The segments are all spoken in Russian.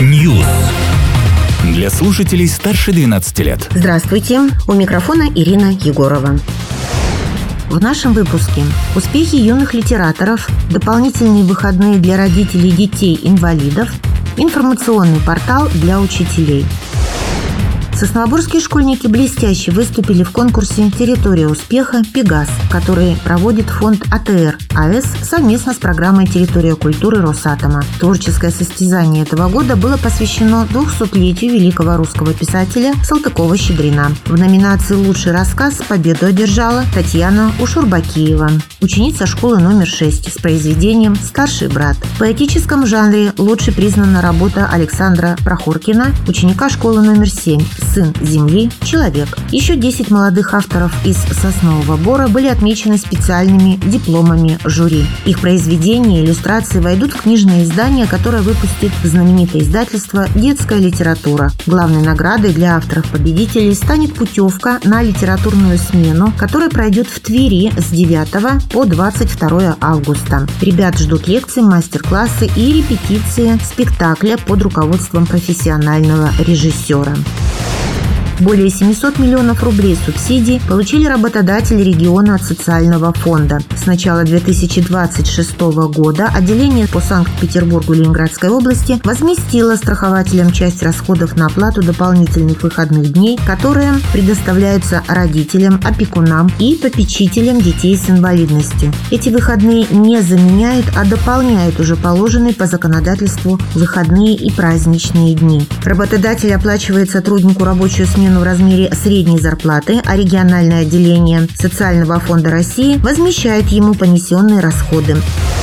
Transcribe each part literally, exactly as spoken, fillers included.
News. Для слушателей старше двенадцати лет. Здравствуйте, у микрофона Ирина Егорова. В нашем выпуске успехи юных литераторов, дополнительные выходные для родителей детей-инвалидов, информационный портал для учителей. Сосновоборские школьники блестяще выступили в конкурсе «Территория успеха. Пегас», который проводит фонд а тэ эр а эс совместно с программой «Территория культуры» Росатома. Творческое состязание этого года было посвящено двухсотлетию великого русского писателя Салтыкова-Щедрина. В номинации «Лучший рассказ» победу одержала Татьяна Ушурбакиева, ученица школы номер шесть с произведением «Старший брат». В поэтическом жанре лучше признана работа Александра Прохоркина, ученика школы номер семь «Сын земли. Человек». Еще десять молодых авторов из Соснового Бора были отмечены специальными дипломами жюри. Их произведения и иллюстрации войдут в книжное издание, которое выпустит знаменитое издательство «Детская литература». Главной наградой для авторов-победителей станет путевка на литературную смену, которая пройдет в Твери с девятого по двадцать второе августа. Ребят ждут лекции, мастер-классы и репетиции спектакля под руководством профессионального режиссера. Более семьсот миллионов рублей субсидий получили работодатели региона от социального фонда. С начала две тысячи двадцать шестого года отделение по Санкт-Петербургу Ленинградской области возместило страхователям часть расходов на оплату дополнительных выходных дней, которые предоставляются родителям, опекунам и попечителям детей с инвалидностью. Эти выходные не заменяют, а дополняют уже положенные по законодательству выходные и праздничные дни. Работодатель оплачивает сотруднику рабочую смену в размере средней зарплаты, а региональное отделение Социального фонда России возмещает ему понесенные расходы.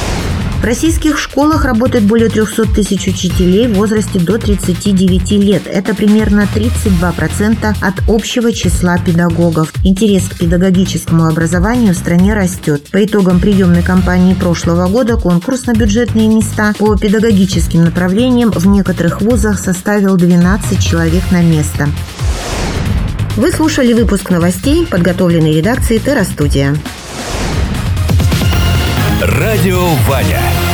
В российских школах работает более трехсот тысяч учителей в возрасте до тридцати девяти лет. Это примерно тридцать два процента от общего числа педагогов. Интерес к педагогическому образованию в стране растет. По итогам приемной кампании прошлого года конкурс на бюджетные места по педагогическим направлениям в некоторых вузах составил двенадцать человек на место. Вы слушали выпуск новостей, подготовленный редакцией Терра Студия. Радио Ваня.